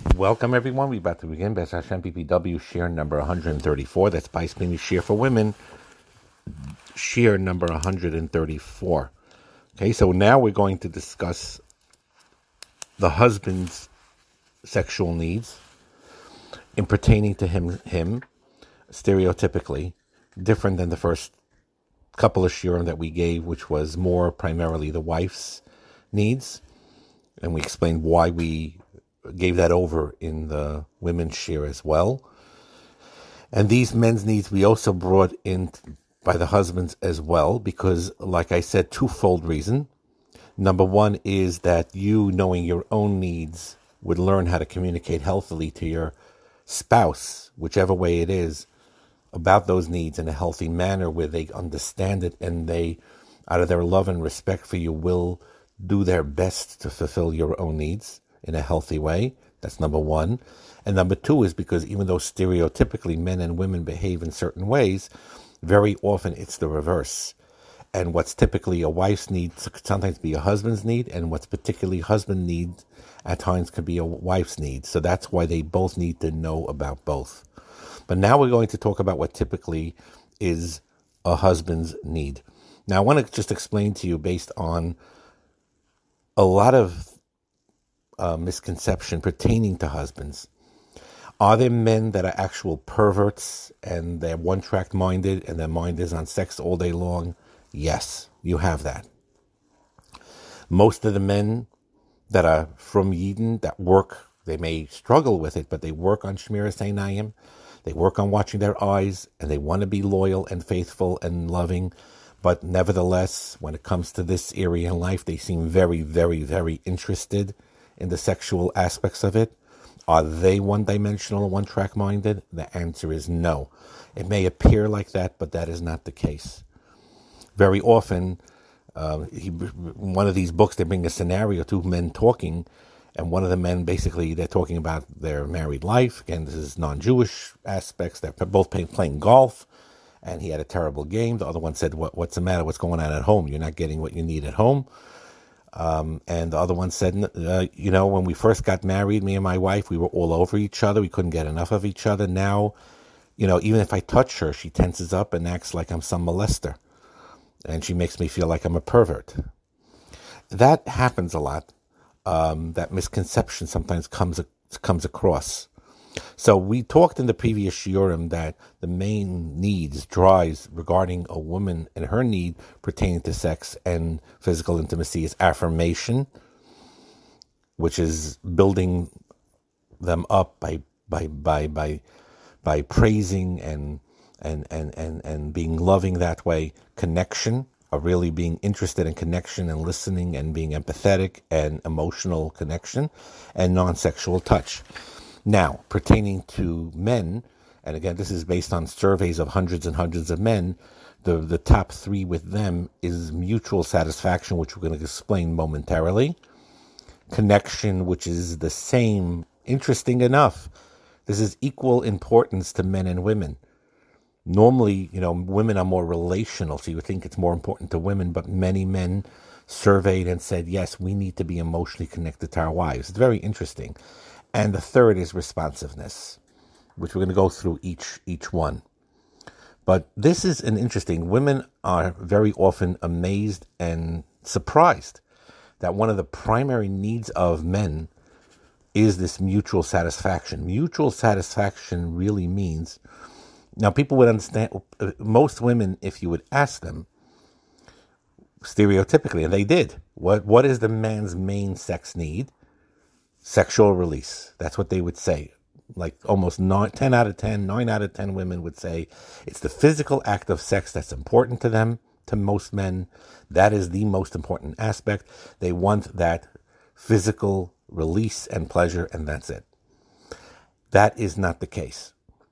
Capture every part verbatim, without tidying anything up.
Welcome, everyone. We're about to begin Best Hashem P P W share number one hundred thirty-four. That's Bais Pini share for women, share number one hundred thirty-four. Okay, so now we're going to discuss the husband's sexual needs in pertaining to him, him stereotypically, different than the first couple of shiurim that we gave, which was more primarily the wife's needs. And we explained why we gave that over in the women's share as well. And these men's needs we also brought in by the husbands as well, because, like I said, twofold reason. Number one is that you, knowing your own needs, would learn how to communicate healthily to your spouse, whichever way it is, about those needs in a healthy manner where they understand it and they, out of their love and respect for you, will do their best to fulfill your own needs in a healthy way. That's number one. And number two is because even though stereotypically men and women behave in certain ways, very often it's the reverse. And what's typically a wife's need could sometimes be a husband's need, and what's particularly husband need at times could be a wife's need. So that's why they both need to know about both. But now we're going to talk about what typically is a husband's need. Now I want to just explain to you, based on a lot of Uh, misconception pertaining to husbands. Are there men that are actual perverts and they're one-track minded and their mind is on sex all day long? Yes, you have that. Most of the men that are from Yidden that work, they may struggle with it, but they work on Shmiras Einayim, they work on watching their eyes, and they want to be loyal and faithful and loving. But nevertheless, when it comes to this area in life, they seem very, very, very interested in the sexual aspects of it. Are they one-dimensional, one-track minded? The answer is no. It may appear like that, but that is not the case. Very often, uh, he, one of these books, they bring a scenario, two men talking, and one of the men, basically, they're talking about their married life. Again, this is non-Jewish aspects. They're both playing, playing golf, and he had a terrible game. The other one said, what, what's the matter? What's going on at home? You're not getting what you need at home. Um, and the other one said, uh, you know, when we first got married, me and my wife, we were all over each other. We couldn't get enough of each other. Now, you know, even if I touch her, she tenses up and acts like I'm some molester. And she makes me feel like I'm a pervert. That happens a lot. Um, that misconception sometimes comes, comes across. So we talked in the previous shiurim that the main needs, drives regarding a woman and her need pertaining to sex and physical intimacy is affirmation, which is building them up by by by by by praising and and and and, and being loving that way. Connection, of really being interested in connection and listening and being empathetic and emotional connection, and non-sexual touch. Now, pertaining to men, and again, this is based on surveys of hundreds and hundreds of men, the, the top three with them is mutual satisfaction, which we're going to explain momentarily. Connection, which is the same, interesting enough. This is equal importance to men and women. Normally, you know, women are more relational, so you would think it's more important to women, but many men surveyed and said, yes, we need to be emotionally connected to our wives. It's very interesting. And the third is responsiveness, which we're going to go through each each one. But this is an interesting. Women are very often amazed and surprised that one of the primary needs of men is this mutual satisfaction. Mutual satisfaction really means, now people would understand, most women, if you would ask them, stereotypically, and they did, what what is the man's main sex need? Sexual release. That's what they would say. Like almost nine, ten out of ten, nine out of ten women would say it's the physical act of sex that's important to them, to most men. That is the most important aspect. They want that physical release and pleasure, and that's it. That is not the case.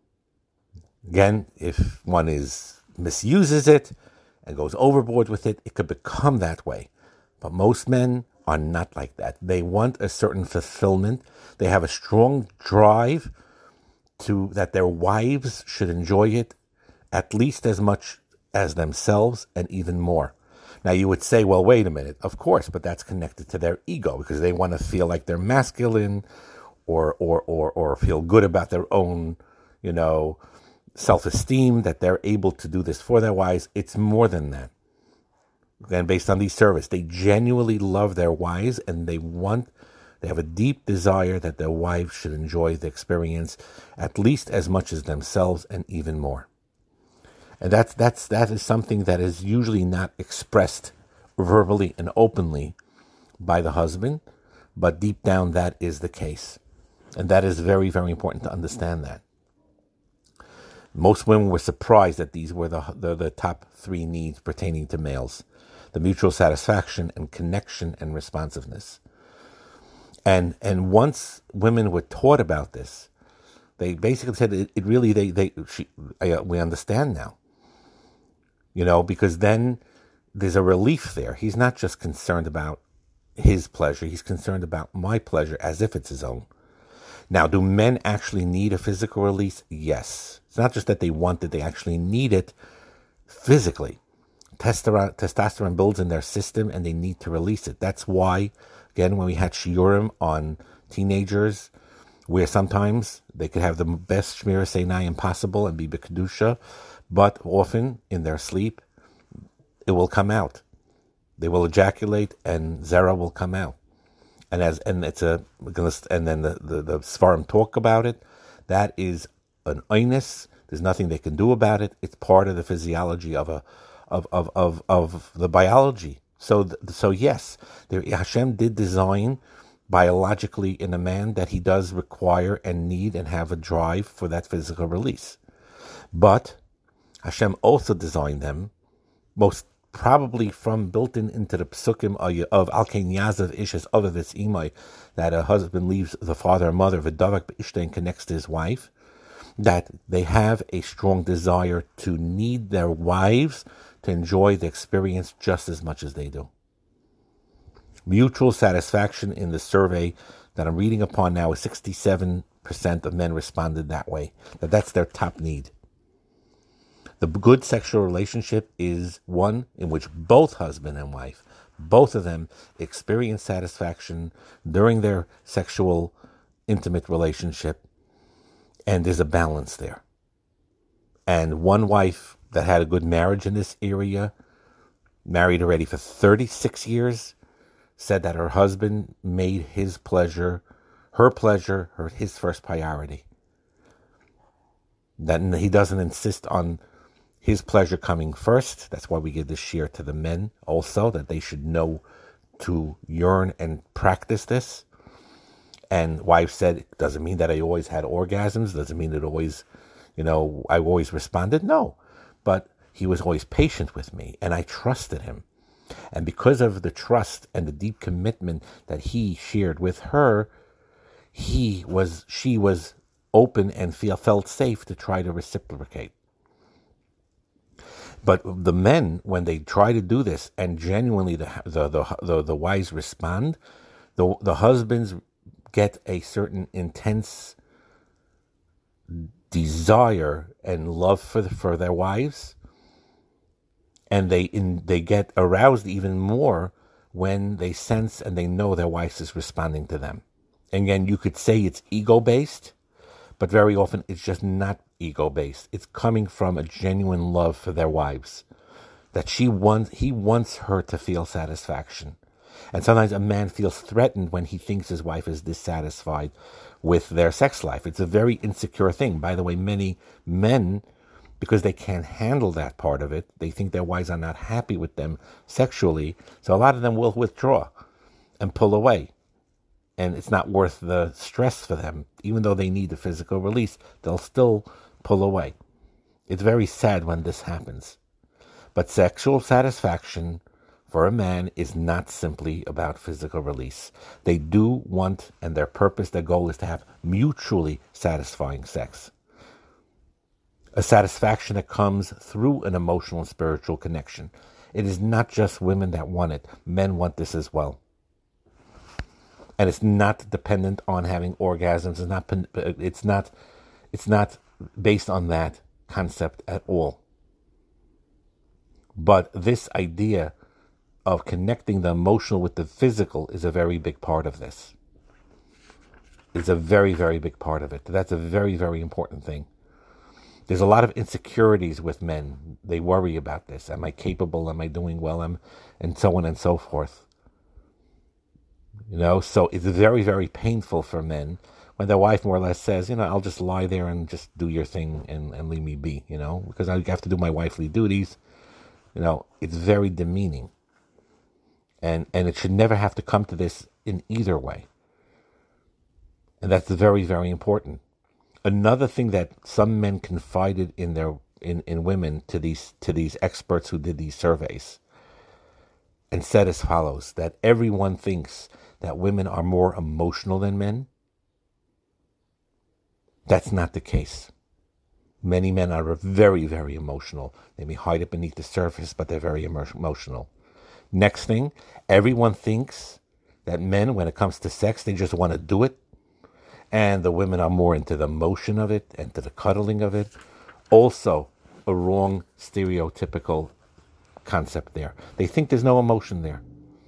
Again, if one is misuses it and goes overboard with it, it could become that way. But most men are not like that. They want a certain fulfillment. They have a strong drive to that their wives should enjoy it at least as much as themselves and even more. Now you would say, well, wait a minute, of course, but that's connected to their ego because they want to feel like they're masculine or or or or feel good about their own, you know, self-esteem that they're able to do this for their wives. It's more than that. And based on these surveys, they genuinely love their wives, and they want, they have a deep desire that their wives should enjoy the experience at least as much as themselves, and even more. And that's that's that is something that is usually not expressed verbally and openly by the husband, but deep down that is the case. And that is very, very important to understand that. Most women were surprised that these were the, the, the top three needs pertaining to males: the mutual satisfaction and connection and responsiveness. And and once women were taught about this, they basically said it, it really, they, they she, I, we understand now. You know, because then there's a relief there. He's not just concerned about his pleasure, he's concerned about my pleasure as if it's his own. Now, do men actually need a physical release? Yes. It's not just that they want it, they actually need it physically. Testosterone, testosterone builds in their system, and they need to release it. That's why, again, when we had shiurim on teenagers, where sometimes they could have the best shmira seinayim possible and be b'kedusha, but often in their sleep, it will come out. They will ejaculate, and zera will come out. And as and it's a and then the the, the Svarim talk about it. That is an oinus. There's nothing they can do about it. It's part of the physiology of a of of of, of the biology. So so yes, there, Hashem did design biologically in a man that he does require and need and have a drive for that physical release. But Hashem also designed them, most probably from built in into the psukim of Al Kein Yazav Ishes of this imai, that a husband leaves the father and mother, v'davak b'ishtay, and connects to his wife, that they have a strong desire to need their wives to enjoy the experience just as much as they do. Mutual satisfaction in the survey that I'm reading upon now is sixty-seven percent of men responded that way, that that's their top need. The good sexual relationship is one in which both husband and wife, both of them, experience satisfaction during their sexual intimate relationship, and there's a balance there. And one wife that had a good marriage in this area, married already for thirty-six years, said that her husband made his pleasure, her pleasure, her his first priority. That he doesn't insist on his pleasure coming first. That's why we give this shiur to the men also, that they should know to yearn and practice this. And wife said, it doesn't mean that I always had orgasms, doesn't mean that always, you know, I always responded. No, but he was always patient with me, and I trusted him. And because of the trust and the deep commitment that he shared with her, he was, she was open and feel, felt safe to try to reciprocate. But the men, when they try to do this, and genuinely the the the the, the wives respond, the the husbands get a certain intense desire and love for the, for their wives, and they in they get aroused even more when they sense and they know their wife is responding to them. And again, you could say it's ego-based, but very often it's just not ego-based. It's coming from a genuine love for their wives, that she wants, he wants her to feel satisfaction. And sometimes a man feels threatened when he thinks his wife is dissatisfied with their sex life. It's a very insecure thing. By the way, many men, because they can't handle that part of it, they think their wives are not happy with them sexually, so a lot of them will withdraw and pull away. And it's not worth the stress for them. Even though they need the physical release, they'll still pull away. It's very sad when this happens. But sexual satisfaction for a man is not simply about physical release. They do want, and their purpose, their goal is to have mutually satisfying sex. A satisfaction that comes through an emotional and spiritual connection. It is not just women that want it. Men want this as well. And it's not dependent on having orgasms. It's not. It's not. It's not based on that concept at all. But this idea of connecting the emotional with the physical is a very big part of this. is a very, very big part of it. That's a very, very important thing. There's a lot of insecurities with men. They worry about this. Am I capable? Am I doing well? Am, and so on and so forth. You know, so it's very, very painful for men when their wife more or less says, you know, I'll just lie there and just do your thing and, and leave me be, you know, because I have to do my wifely duties. You know, it's very demeaning. And and it should never have to come to this in either way. And that's very, very important. Another thing that some men confided in their in, in women to these to these experts who did these surveys and said as follows, that everyone thinks that women are more emotional than men. That's not the case. Many men are very, very emotional. They may hide it beneath the surface, but they're very emo- emotional. Next thing, everyone thinks that men, when it comes to sex, they just want to do it. And the women are more into the motion of it and to the cuddling of it. Also, a wrong stereotypical concept there. They think there's no emotion there.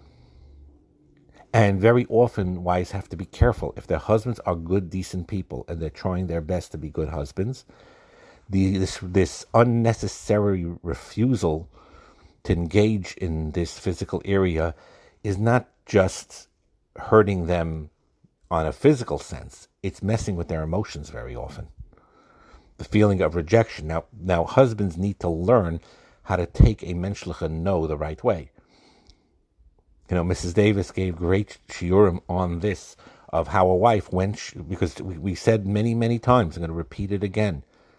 And very often, wives have to be careful. If their husbands are good, decent people, and they're trying their best to be good husbands, the, this, this unnecessary refusal to engage in this physical area is not just hurting them on a physical sense. It's messing with their emotions very often. The feeling of rejection. Now, now husbands need to learn how to take a menschliche no the right way. You know, Missus Davis gave great shiurim on this, of how a wife, when she, because we, we said many, many times, I'm going to repeat it again,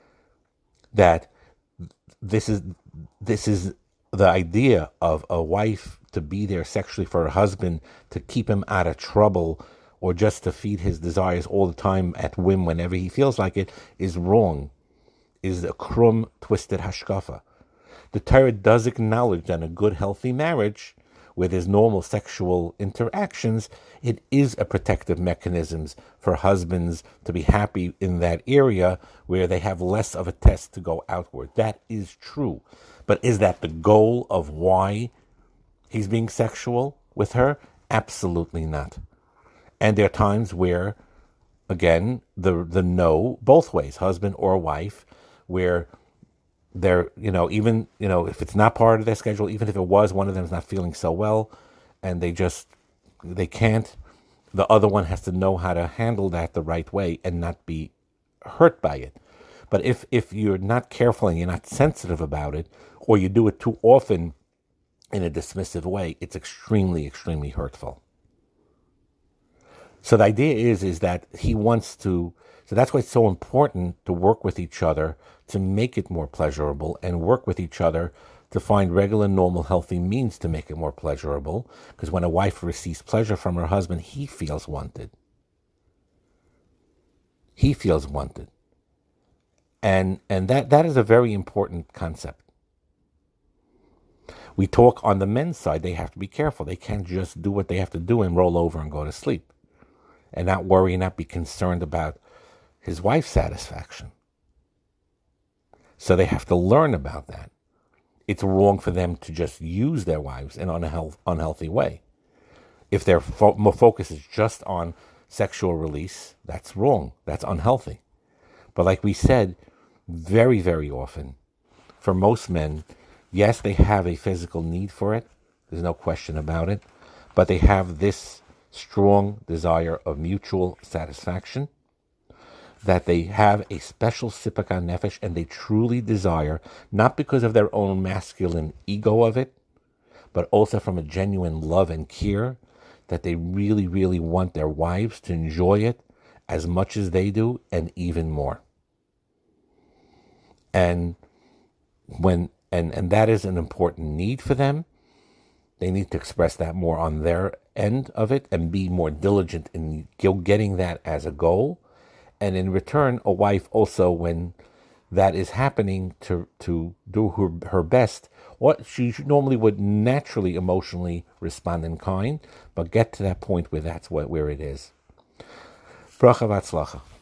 that this is this is the idea of a wife to be there sexually for her husband, to keep him out of trouble, or just to feed his desires all the time at whim whenever he feels like it, is wrong, is a krum, twisted hashkafa. The Torah does acknowledge that a good, healthy marriage, where there's normal sexual interactions, it is a protective mechanism for husbands to be happy in that area where they have less of a test to go outward. That is true. But is that the goal of why he's being sexual with her? Absolutely not. And there are times where, again, the the no, both ways, husband or wife, where they're, you know, even, you know, if it's not part of their schedule, even if it was, one of them is not feeling so well, and they just, they can't, the other one has to know how to handle that the right way and not be hurt by it. But if, if you're not careful and you're not sensitive about it, or you do it too often in a dismissive way, it's extremely, extremely hurtful. So the idea is, is that he wants to, so that's why it's so important to work with each other to make it more pleasurable, and work with each other to find regular, normal, healthy means to make it more pleasurable. Because when a wife receives pleasure from her husband, he feels wanted. He feels wanted. And and that, that is a very important concept. We talk on the men's side, they have to be careful. They can't just do what they have to do and roll over and go to sleep, and not worry and not be concerned about his wife's satisfaction. So they have to learn about that. It's wrong for them to just use their wives in an unhealth, unhealthy way. If their fo- focus is just on sexual release, that's wrong. That's unhealthy. But like we said, very, very often, for most men, yes, they have a physical need for it. There's no question about it. But they have this strong desire of mutual satisfaction, that they have a special sipak nefesh, and they truly desire, not because of their own masculine ego of it, but also from a genuine love and care, that they really, really want their wives to enjoy it as much as they do, and even more. And when and, and that is an important need for them. They need to express that more on their end of it and be more diligent in getting that as a goal. And in return, a wife also, when that is happening, to to do her, her best, what she normally would naturally emotionally respond in kind, but get to that point where that's what, where it is. Bracha v'atzlacha.